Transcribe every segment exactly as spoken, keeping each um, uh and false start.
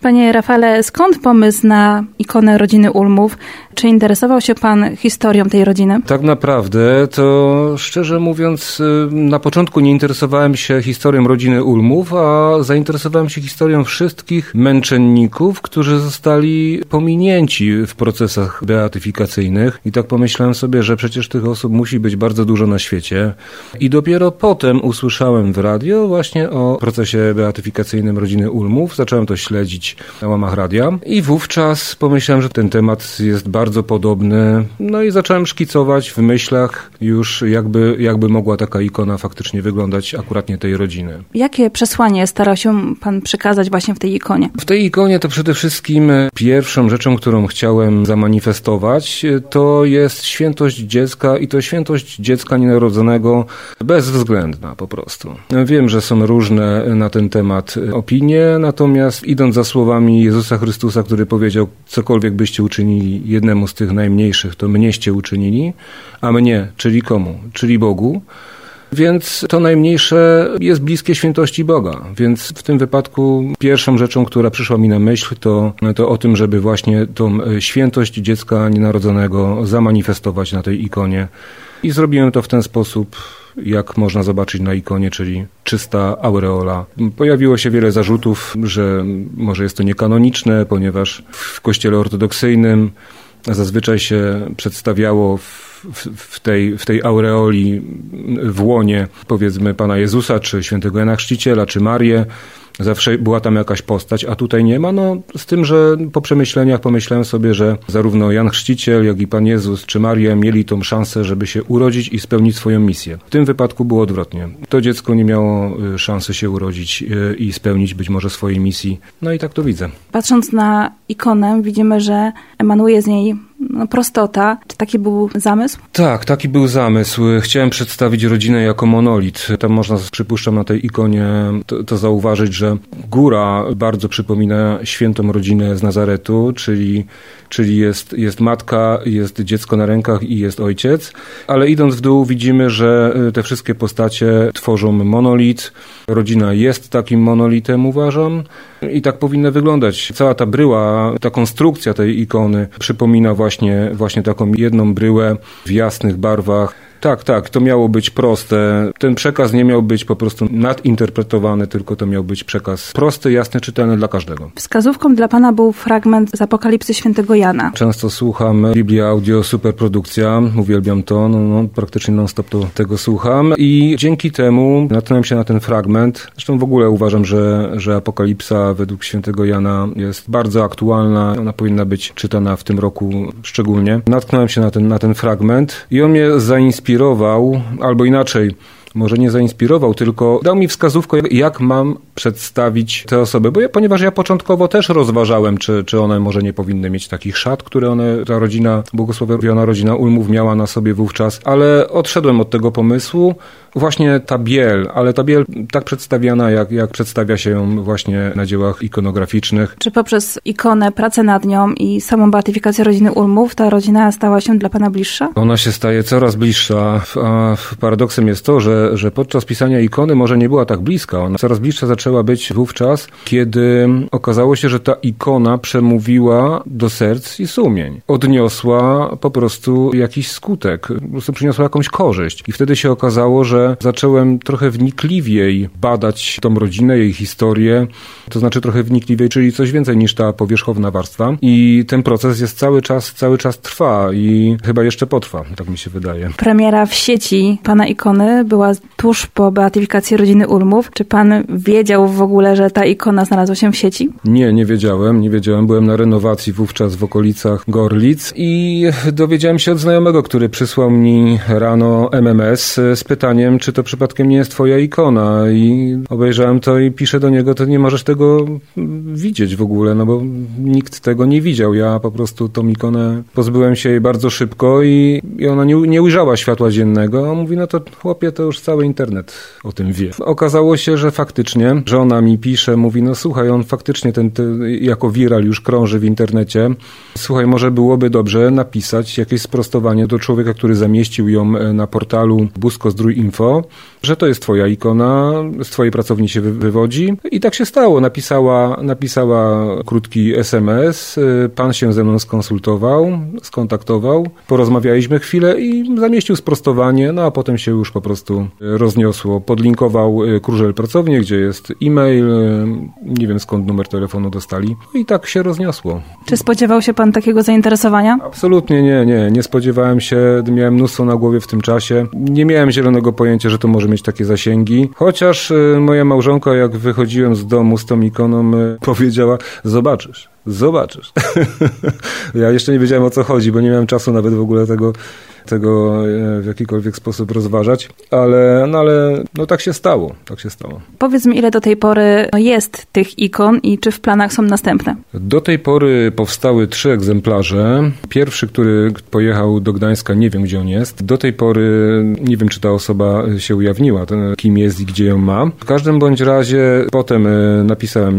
Panie Rafale, skąd pomysł na ikonę rodziny Ulmów? Czy interesował się pan historią tej rodziny? Tak naprawdę to szczerze mówiąc na początku nie interesowałem się historią rodziny Ulmów, a zainteresowałem się historią wszystkich męczenników, którzy zostali pominięci w procesach beatyfikacyjnych. I tak pomyślałem sobie, że przecież tych osób musi być bardzo dużo na świecie. I dopiero potem usłyszałem w radio właśnie o procesie beatyfikacyjnym rodziny Ulmów. Zacząłem to śledzić na łamach radia i wówczas pomyślałem, że ten temat jest bardzo podobny. No i zacząłem szkicować w myślach już jakby, jakby mogła taka ikona faktycznie wyglądać akuratnie tej rodziny. Jakie przesłanie starał się pan przekazać właśnie w tej ikonie? W tej ikonie to przede wszystkim pierwszą rzeczą, którą chciałem zamanifestować, to jest świętość dziecka i to świętość dziecka nienarodzonego bezwzględna po prostu. Wiem, że są różne na ten temat opinie, natomiast idąc za słowami Jezusa Chrystusa, który powiedział, cokolwiek byście uczynili jednemu z tych najmniejszych, to mnieście uczynili, a mnie, czyli komu? Czyli Bogu. Więc to najmniejsze jest bliskie świętości Boga. Więc w tym wypadku pierwszą rzeczą, która przyszła mi na myśl, to, to o tym, żeby właśnie tą świętość dziecka nienarodzonego zamanifestować na tej ikonie. I zrobiłem to w ten sposób, jak można zobaczyć na ikonie, czyli czysta aureola. Pojawiło się wiele zarzutów, że może jest to niekanoniczne, ponieważ w kościele ortodoksyjnym zazwyczaj się przedstawiało w, w, w, tej, w tej aureoli w łonie, powiedzmy, Pana Jezusa, czy świętego Jana Chrzciciela, czy Marię. Zawsze była tam jakaś postać, a tutaj nie ma. No, z tym, że po przemyśleniach pomyślałem sobie, że zarówno Jan Chrzciciel, jak i Pan Jezus, czy Maria mieli tą szansę, żeby się urodzić i spełnić swoją misję. W tym wypadku było odwrotnie. To dziecko nie miało szansy się urodzić i spełnić być może swojej misji. No i tak to widzę. Patrząc na ikonę, widzimy, że emanuje z niej no, prostota. Czy taki był zamysł? Tak, taki był zamysł. Chciałem przedstawić rodzinę jako monolit. Tam można, przypuszczam, na tej ikonie to, to zauważyć, że góra bardzo przypomina świętą rodzinę z Nazaretu, czyli, czyli jest, jest matka, jest dziecko na rękach i jest ojciec. Ale idąc w dół widzimy, że te wszystkie postacie tworzą monolit. Rodzina jest takim monolitem, uważam. I tak powinna wyglądać. Cała ta bryła, ta konstrukcja tej ikony przypomina właśnie, właśnie taką jedną bryłę w jasnych barwach. Tak, tak, to miało być proste. Ten przekaz nie miał być po prostu nadinterpretowany, tylko to miał być przekaz prosty, jasny, czytelny dla każdego. Wskazówką dla pana był fragment z Apokalipsy świętego Jana. Często słucham Biblia Audio, superprodukcja, uwielbiam to, no, no, praktycznie non-stop to, tego słucham i dzięki temu natknąłem się na ten fragment. Zresztą w ogóle uważam, że, że Apokalipsa według świętego Jana jest bardzo aktualna, ona powinna być czytana w tym roku szczególnie. Natknąłem się na ten, na ten fragment i on mnie zainspirował, albo inaczej, może nie zainspirował, tylko dał mi wskazówkę, jak mam przedstawić te osoby, bo ja, ponieważ ja początkowo też rozważałem, czy, czy one może nie powinny mieć takich szat, które one, ta rodzina, błogosławiona rodzina Ulmów miała na sobie wówczas, ale odszedłem od tego pomysłu. Właśnie ta biel, ale ta biel tak przedstawiana, jak, jak przedstawia się ją właśnie na dziełach ikonograficznych. Czy poprzez ikonę, pracę nad nią i samą beatyfikację rodziny Ulmów ta rodzina stała się dla pana bliższa? Ona się staje coraz bliższa, a paradoksem jest to, że, że podczas pisania ikony może nie była tak bliska. Ona coraz bliższa zaczęła być wówczas, kiedy okazało się, że ta ikona przemówiła do serc i sumień. Odniosła po prostu jakiś skutek, po prostu przyniosła jakąś korzyść. I wtedy się okazało, że zacząłem trochę wnikliwiej badać tą rodzinę, jej historię, to znaczy trochę wnikliwiej, czyli coś więcej niż ta powierzchowna warstwa. I ten proces jest cały czas, cały czas trwa i chyba jeszcze potrwa, tak mi się wydaje. Premiera w sieci pana ikony była tuż po beatyfikacji rodziny Ulmów. Czy pan wiedział w ogóle, że ta ikona znalazła się w sieci? Nie, nie wiedziałem, nie wiedziałem. Byłem na renowacji wówczas w okolicach Gorlic i dowiedziałem się od znajomego, który przysłał mi rano M M S z pytaniem, czy to przypadkiem nie jest twoja ikona, i obejrzałem to i piszę do niego, to nie możesz tego widzieć w ogóle, no bo nikt tego nie widział. Ja po prostu tą ikonę pozbyłem się jej bardzo szybko i, i ona nie, nie ujrzała światła dziennego. On mówi, no to chłopie, to już cały internet o tym wie. Okazało się, że faktycznie żona mi pisze, mówi, no słuchaj, on faktycznie ten, ten jako viral już krąży w internecie. Słuchaj, może byłoby dobrze napisać jakieś sprostowanie do człowieka, który zamieścił ją na portalu Busko Zdrój Info, że to jest twoja ikona, z twojej pracowni się wywodzi. I tak się stało. Napisała, napisała krótki es em es, pan się ze mną skonsultował, skontaktował, porozmawialiśmy chwilę i zamieścił sprostowanie, no a potem się już po prostu rozniosło. Podlinkował Krużel pracownię, gdzie jest e-mail, nie wiem skąd numer telefonu dostali. I tak się rozniosło. Czy spodziewał się pan takiego zainteresowania? Absolutnie nie, nie. Nie spodziewałem się, miałem mnóstwo na głowie w tym czasie. Nie miałem zielonego pojęcia, że to może mieć takie zasięgi. Chociaż moja małżonka, jak wychodziłem z domu z tą ikoną, powiedziała, zobaczysz. Zobaczysz. Ja jeszcze nie wiedziałem, o co chodzi, bo nie miałem czasu nawet w ogóle tego, tego w jakikolwiek sposób rozważać, ale, no ale no tak się stało, tak się stało. Powiedz mi, ile do tej pory jest tych ikon i czy w planach są następne? Do tej pory powstały trzy egzemplarze. Pierwszy, który pojechał do Gdańska, nie wiem, gdzie on jest. Do tej pory nie wiem, czy ta osoba się ujawniła, ten, kim jest i gdzie ją ma. W każdym bądź razie potem napisałem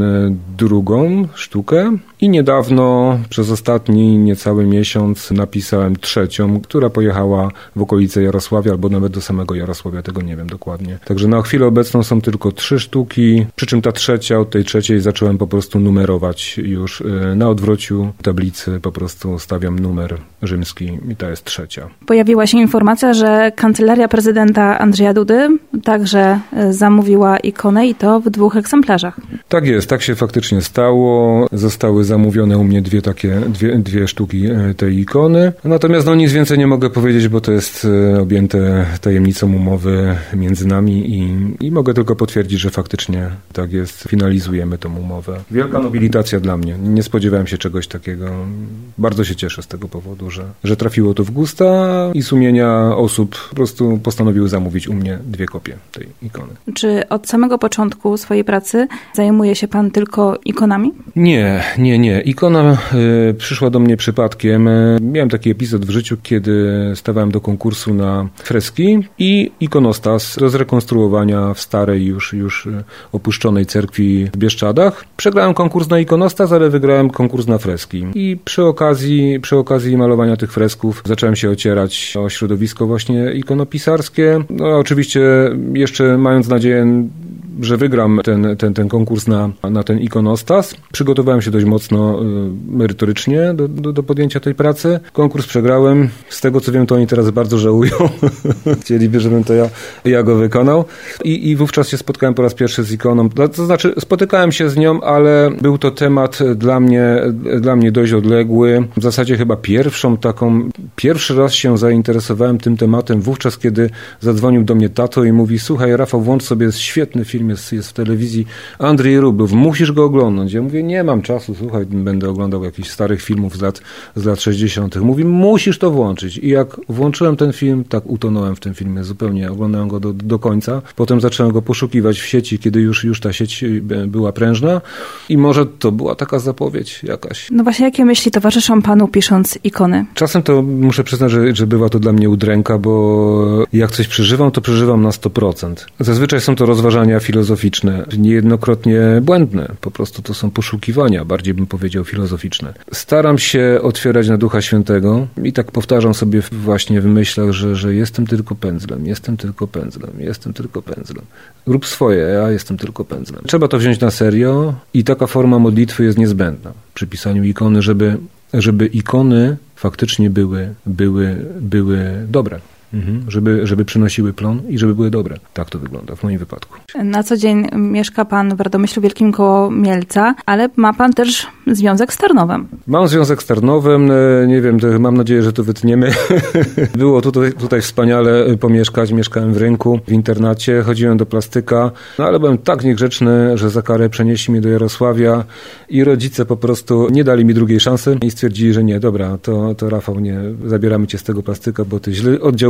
drugą sztukę i niedawno, przez ostatni niecały miesiąc, napisałem trzecią, która pojechała w okolice Jarosławia, albo nawet do samego Jarosławia, tego nie wiem dokładnie. Także na chwilę obecną są tylko trzy sztuki, przy czym ta trzecia, od tej trzeciej zacząłem po prostu numerować już na odwrociu tablicy, po prostu stawiam numer rzymski i ta jest trzecia. Pojawiła się informacja, że Kancelaria Prezydenta Andrzeja Dudy także zamówiła ikonę i to w dwóch egzemplarzach. Tak jest, tak się faktycznie stało. Zostały zamówione u mnie dwie takie, dwie, dwie sztuki tej ikony. Natomiast no nic więcej nie mogę powiedzieć, bo to jest objęte tajemnicą umowy między nami i, i mogę tylko potwierdzić, że faktycznie tak jest. Finalizujemy tą umowę. Wielka nobilitacja dla mnie. Nie spodziewałem się czegoś takiego. Bardzo się cieszę z tego powodu, że, że trafiło to w gusta i sumienia osób po prostu postanowiły zamówić u mnie dwie kopie tej ikony. Czy od samego początku swojej pracy zajmuje się pan tylko ikonami? Nie, nie, nie. Ikona y, przyszła do mnie przypadkiem. Miałem taki epizod w życiu, kiedy stawałem do konkursu na freski i ikonostas do zrekonstruowania w starej już, już opuszczonej cerkwi w Bieszczadach. Przegrałem konkurs na ikonostas, ale wygrałem konkurs na freski. I przy okazji, przy okazji malowania tych fresków zacząłem się ocierać o środowisko właśnie ikonopisarskie. No oczywiście jeszcze mając nadzieję, że wygram ten, ten, ten konkurs na, na ten ikonostas. Przygotowałem się dość mocno y, merytorycznie do, do, do podjęcia tej pracy. Konkurs przegrałem. Z tego co wiem, to oni teraz bardzo żałują. Chcieliby, żebym to ja, ja go wykonał. I, I wówczas się spotkałem po raz pierwszy z ikoną. To znaczy spotykałem się z nią, ale był to temat dla mnie, dla mnie dość odległy. W zasadzie chyba pierwszą taką, pierwszy raz się zainteresowałem tym tematem wówczas, kiedy zadzwonił do mnie tato i mówi, słuchaj Rafał, włącz sobie, jest świetny film, Jest, jest w telewizji Andrzej Rublew, musisz go oglądać. Ja mówię, nie mam czasu, słuchaj, będę oglądał jakichś starych filmów z lat, z lat sześćdziesiątych. Mówi, musisz to włączyć. I jak włączyłem ten film, tak utonąłem w tym filmie zupełnie, oglądałem go do, do końca. Potem zacząłem go poszukiwać w sieci, kiedy już, już ta sieć była prężna i może to była taka zapowiedź jakaś. No właśnie, jakie myśli towarzyszą panu pisząc ikony? Czasem to muszę przyznać, że, że bywa to dla mnie udręka, bo jak coś przeżywam, to przeżywam na sto procent. Zazwyczaj są to rozważania filozoficzne, niejednokrotnie błędne. Po prostu to są poszukiwania, bardziej bym powiedział filozoficzne. Staram się otwierać na Ducha Świętego i tak powtarzam sobie właśnie w myślach, że, że jestem tylko pędzlem, jestem tylko pędzlem, jestem tylko pędzlem. Rób swoje, ja jestem tylko pędzlem. Trzeba to wziąć na serio i taka forma modlitwy jest niezbędna przy pisaniu ikony, żeby, żeby ikony faktycznie były, były, były dobre. Mhm. Żeby, żeby przynosiły plon i żeby były dobre. Tak to wygląda w moim wypadku. Na co dzień mieszka pan w Radomyślu Wielkim koło Mielca, ale ma pan też związek z Tarnowem. Mam związek z Tarnowem, nie wiem, mam nadzieję, że to wytniemy. Było tutaj, tutaj wspaniale pomieszkać, mieszkałem w Rynku, w internacie, chodziłem do plastyka, no ale byłem tak niegrzeczny, że za karę przenieśli mnie do Jarosławia i rodzice po prostu nie dali mi drugiej szansy i stwierdzili, że nie, dobra, to, to Rafał, nie, zabieramy cię z tego plastyka, bo ty źle oddziałujesz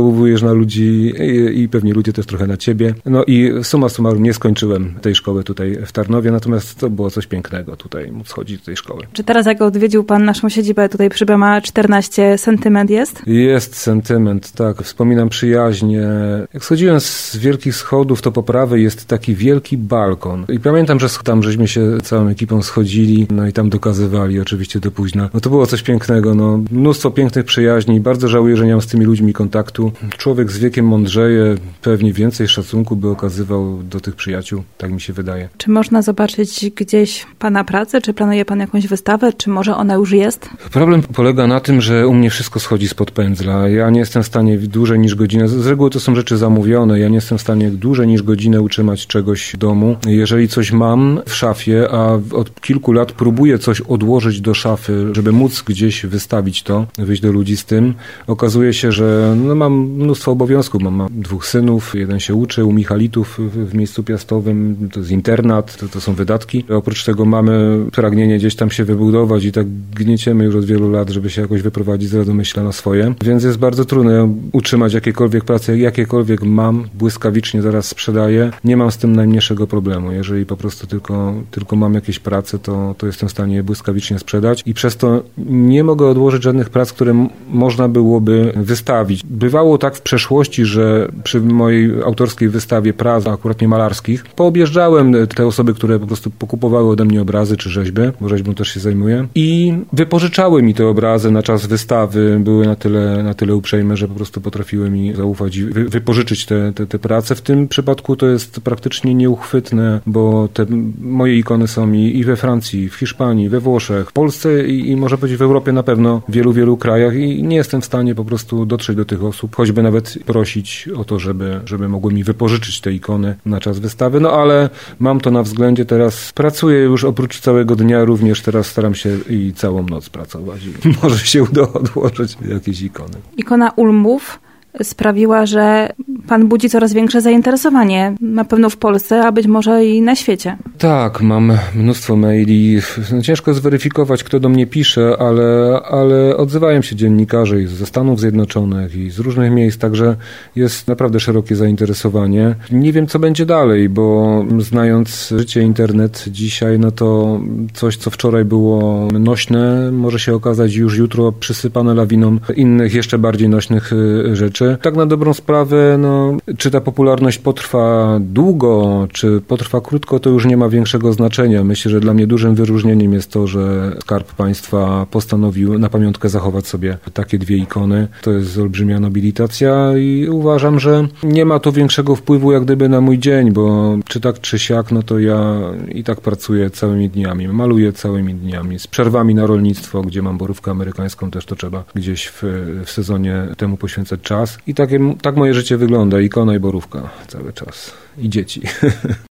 oddziałujesz na ludzi i, i pewnie ludzie też trochę na ciebie. No i summa summarum nie skończyłem tej szkoły tutaj w Tarnowie, natomiast to było coś pięknego tutaj móc chodzić do tej szkoły. Czy teraz jak odwiedził pan naszą siedzibę tutaj przy B M A czternaście, sentyment jest? Jest sentyment, tak. Wspominam przyjaźnie. Jak schodziłem z wielkich schodów, to po prawej jest taki wielki balkon. I pamiętam, że tam żeśmy się całą ekipą schodzili, no i tam dokazywali oczywiście do późna. No to było coś pięknego, no. Mnóstwo pięknych przyjaźni. Bardzo żałuję, że nie mam z tymi ludźmi kontaktu. Człowiek z wiekiem mądrzeje, pewnie więcej szacunku by okazywał do tych przyjaciół, tak mi się wydaje. Czy można zobaczyć gdzieś pana pracę? Czy planuje pan jakąś wystawę? Czy może ona już jest? Problem polega na tym, że u mnie wszystko schodzi spod pędzla. Ja nie jestem w stanie dłużej niż godzinę, z reguły to są rzeczy zamówione, ja nie jestem w stanie dłużej niż godzinę utrzymać czegoś w domu. Jeżeli coś mam w szafie, a od kilku lat próbuję coś odłożyć do szafy, żeby móc gdzieś wystawić to, wyjść do ludzi z tym, okazuje się, że no, mam mnóstwo obowiązków. Mam, mam dwóch synów, jeden się uczy u Michalitów w, w miejscu piastowym, to jest internat, to, to są wydatki. Oprócz tego mamy pragnienie gdzieś tam się wybudować i tak gnieciemy już od wielu lat, żeby się jakoś wyprowadzić z Radomyśla na swoje. Więc jest bardzo trudno utrzymać jakiekolwiek prace, jakiekolwiek mam, błyskawicznie zaraz sprzedaję. Nie mam z tym najmniejszego problemu. Jeżeli po prostu tylko, tylko mam jakieś prace, to, to jestem w stanie je błyskawicznie sprzedać i przez to nie mogę odłożyć żadnych prac, które m- można byłoby wystawić. Bywało tak w przeszłości, że przy mojej autorskiej wystawie prac, akurat nie malarskich, poobjeżdżałem te osoby, które po prostu pokupowały ode mnie obrazy czy rzeźby, bo rzeźbą też się zajmuję, i wypożyczały mi te obrazy na czas wystawy. Były na tyle, na tyle uprzejme, że po prostu potrafiły mi zaufać i wy, wypożyczyć te, te, te prace. W tym przypadku to jest praktycznie nieuchwytne, bo te moje ikony są i, i we Francji, w Hiszpanii, we Włoszech, w Polsce i, i może powiedzieć w Europie na pewno, w wielu, wielu krajach i nie jestem w stanie po prostu dotrzeć do tych osób, choćby nawet prosić o to, żeby, żeby mogły mi wypożyczyć te ikony na czas wystawy. No ale mam to na względzie teraz. Pracuję już oprócz całego dnia, również teraz staram się i całą noc pracować i może się uda odłożyć jakieś ikony. Ikona Ulmów sprawiła, że pan budzi coraz większe zainteresowanie, na pewno w Polsce, a być może i na świecie. Tak, mam mnóstwo maili. No, ciężko zweryfikować, kto do mnie pisze, ale, ale odzywają się dziennikarze i ze Stanów Zjednoczonych i z różnych miejsc, także jest naprawdę szerokie zainteresowanie. Nie wiem, co będzie dalej, bo znając życie, internet dzisiaj, no to coś, co wczoraj było nośne, może się okazać już jutro przysypane lawiną innych, jeszcze bardziej nośnych rzeczy. Tak na dobrą sprawę, no, czy ta popularność potrwa długo, czy potrwa krótko, to już nie ma większego znaczenia. Myślę, że dla mnie dużym wyróżnieniem jest to, że Skarb Państwa postanowił na pamiątkę zachować sobie takie dwie ikony. To jest olbrzymia nobilitacja i uważam, że nie ma to większego wpływu jak gdyby na mój dzień, bo czy tak, czy siak, no to ja i tak pracuję całymi dniami, maluję całymi dniami, z przerwami na rolnictwo, gdzie mam borówkę amerykańską, też to trzeba gdzieś w, w sezonie temu poświęcać czas. I takie, tak moje życie wygląda, ikona i borówka cały czas. I dzieci.